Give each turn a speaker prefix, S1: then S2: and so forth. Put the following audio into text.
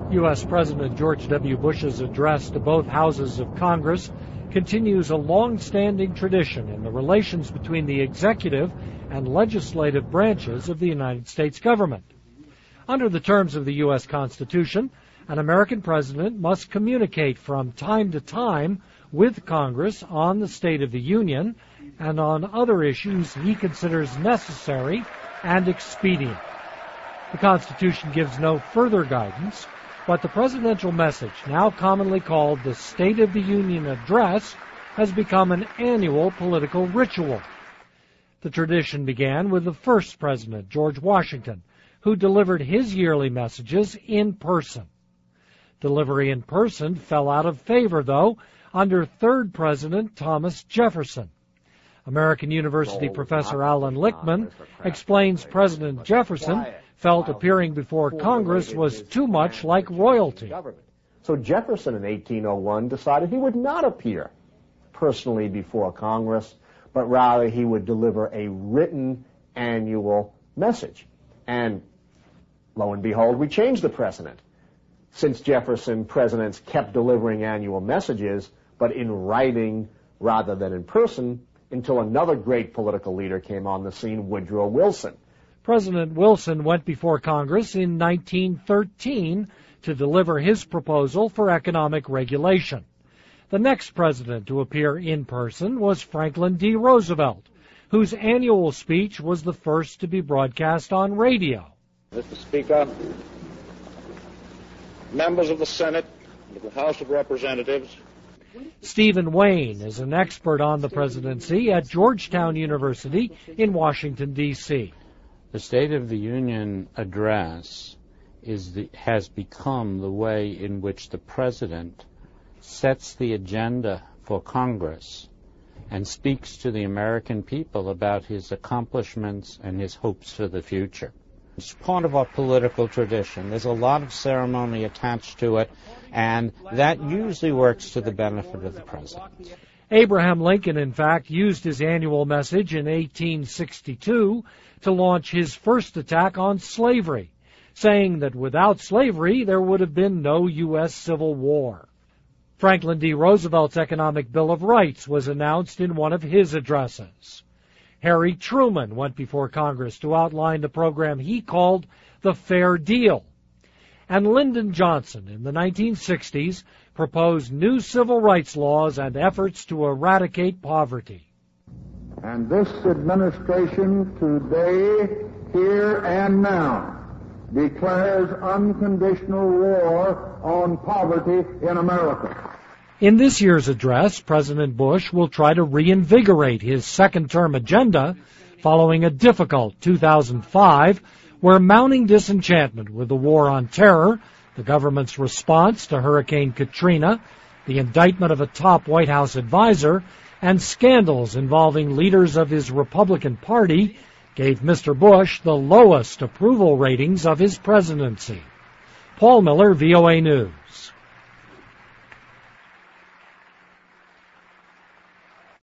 S1: U.S. President George W. Bush's address to both houses of Congress continues a long-standing tradition in the relations between the executive and legislative branches of the United States government. Under the terms of the U.S. Constitution, an American president must communicate from time to time with Congress on the State of the Union and on other issues he considers necessary and expedient. The Constitution gives no further guidance, but the presidential message, now commonly called the State of the Union Address, has become an annual political ritual. The tradition began with the first president, George Washington, who delivered his yearly messages in person. Delivery in person fell out of favor, though, under third President Thomas Jefferson. American University professor Alan Lichtman explains President Jefferson felt appearing before Congress was too much like royalty.
S2: So Jefferson in 1801 decided he would not appear personally before Congress, but rather he would deliver a written annual message. And lo and behold, we changed the precedent. Since Jefferson, presidents kept delivering annual messages, but in writing rather than in person, until another great political leader came on the scene, Woodrow Wilson.
S1: President Wilson went before Congress in 1913 to deliver his proposal for economic regulation. The next president to appear in person was Franklin D. Roosevelt, whose annual speech was the first to be broadcast on radio.
S3: Mr. Speaker, members of the Senate and of the House of Representatives.
S1: Stephen Wayne is an expert on the presidency at Georgetown University in Washington, D.C.
S4: The State of the Union address has become the way in which the president sets the agenda for Congress and speaks to the American people about his accomplishments and his hopes for the future. It's part of our political tradition. There's a lot of ceremony attached to it, and that usually works to the benefit of the president.
S1: Abraham Lincoln, in fact, used his annual message in 1862 to launch his first attack on slavery, saying that without slavery there would have been no U.S. Civil War. Franklin D. Roosevelt's Economic Bill of Rights was announced in one of his addresses. Harry Truman went before Congress to outline the program he called the Fair Deal. And Lyndon Johnson, in the 1960s, proposed new civil rights laws and efforts to eradicate poverty.
S5: And this administration today, here and now, declares unconditional war on poverty in America.
S1: In this year's address, President Bush will try to reinvigorate his second-term agenda following a difficult 2005, where mounting disenchantment with the war on terror, the government's response to Hurricane Katrina, the indictment of a top White House advisor, and scandals involving leaders of his Republican Party gave Mr. Bush the lowest approval ratings of his presidency. Paul Miller, VOA News.